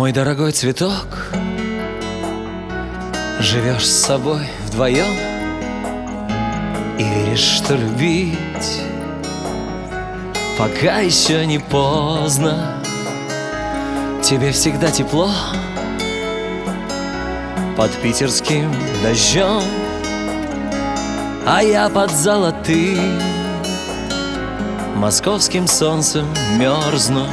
Мой дорогой цветок, живешь с собой вдвоем и веришь, что любить пока еще не поздно. Тебе всегда тепло под питерским дождем, а я под золотым московским солнцем мерзну.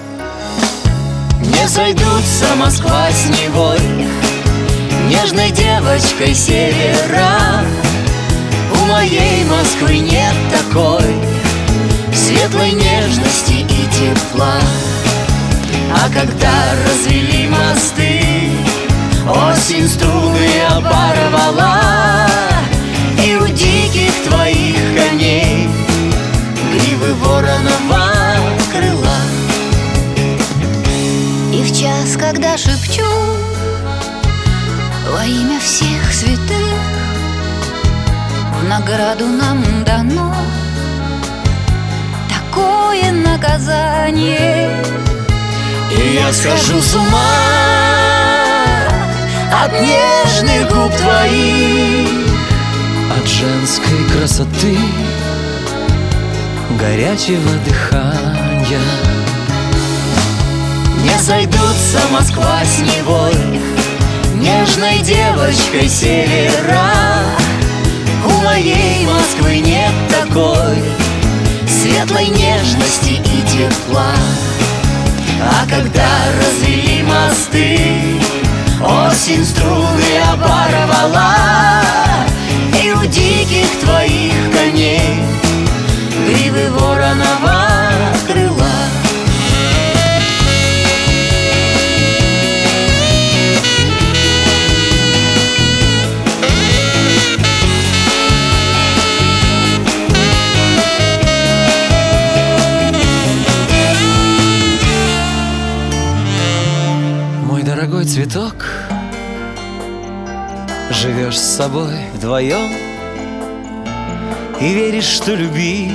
Не сойдутся Москва с Невой, нежной девочкой севера. У моей Москвы нет такой светлой нежности и тепла. А когда развели мосты, осень струны оборвала, и у диких твоих коней гривы воронова крыла. И в час, когда шепчу во имя всех святых, в награду нам дано такое наказание, и я схожу с ума от нежных губ твоих, от женской красоты, горячего дыхания. Не сойдутся Москва с Невой, нежной девочкой севера. У моей Москвы нет такой светлой нежности и тепла. А когда развели мосты, осень струны оборвала, и у диких твоих коней гривы воронова крыла. Дорогой цветок, живешь с собой вдвоем и веришь, что любить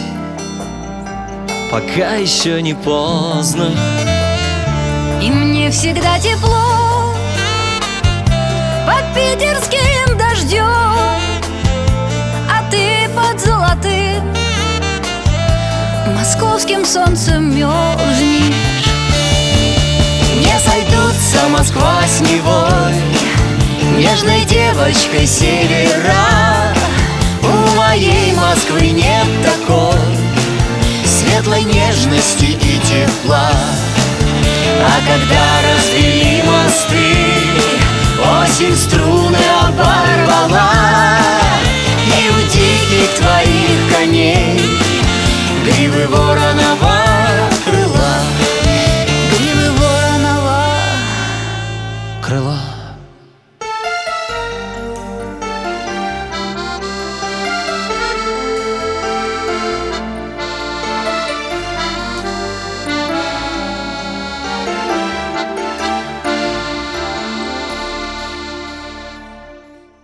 пока еще не поздно. и мне всегда тепло под питерским дождем, а ты под золотым московским солнцем мерзнешь. Не сойдутся Москва с Невой, нежной девочкой севера. У моей Москвы нет такой светлой нежности и тепла. А когда развели мосты, осень струны оборвала,